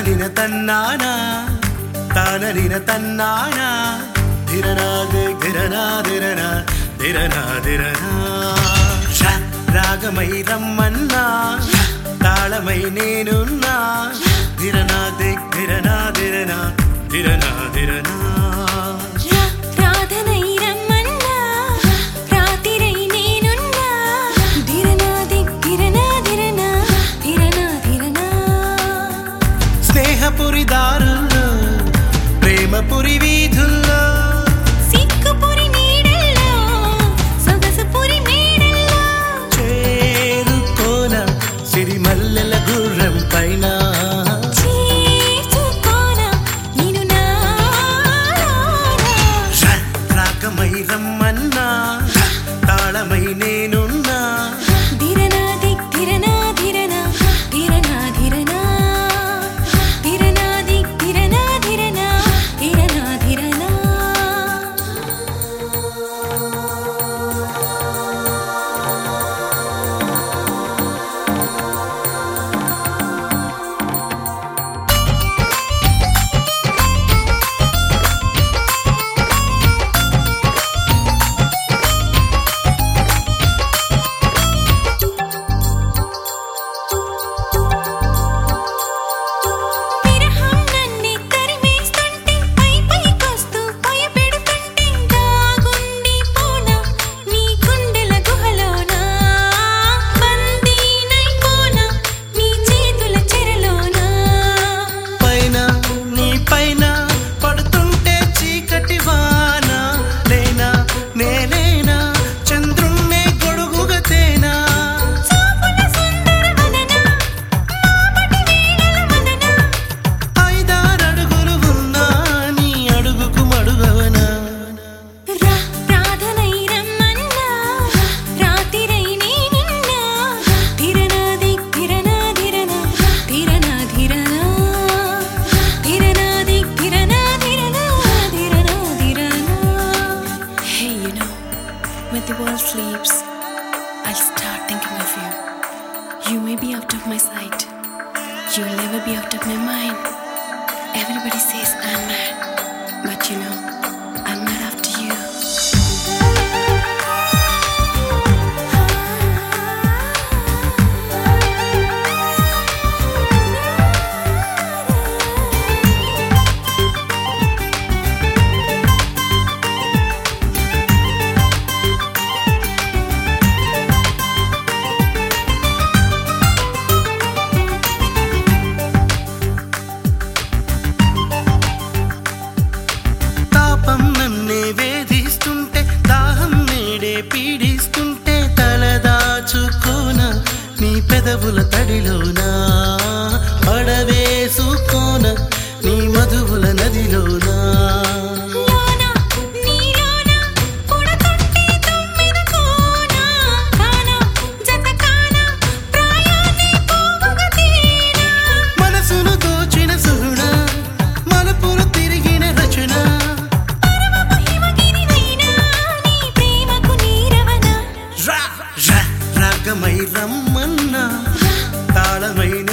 తాననిన తన్నానా తాననిన తన్నానా ధిరనా ధిరనా ధిరనా ధిరనా ధిరనా రాగమై రమ్మన్నా తాళమై నేనున్నా ధిరనా ధిరనా ధిరనా ధిరనా ధిరనా స్నేహపురి దారుల్లో ప్రేమపురి వీధుల్లో సిక్కుపురి నీడల్లో సొగసుపురి మేడల్లో చేరుకోన సిరిమల్లెల గుర్రం పైన చేర్చుకోన నిన్ను నాలోన రాగమై రమ్మన్నా తాళమై నేనున్నా ధిరనా ధిరనా ధిరనా ధిరనా ధిరనా ధిరనా ధిరనా ధిరనా ధిరనా ధిరనా When the world sleeps, I'll start thinking of you. You may be out of my sight. You'll never be out of my mind. Everybody says I'm mad, but you know, I'm mad after you. వేధిస్తుంటే దాహం నేడే పీడిస్తుంటే తలదాచుకోన నీ పెదవుల తడిలోనా పడవేసుకోన నీ మధువుల నదిలోనా మనసును దోచిన సుగుణ మలపులు తిరిగిన రచన రాగమై రమ్మన్నా తాళమై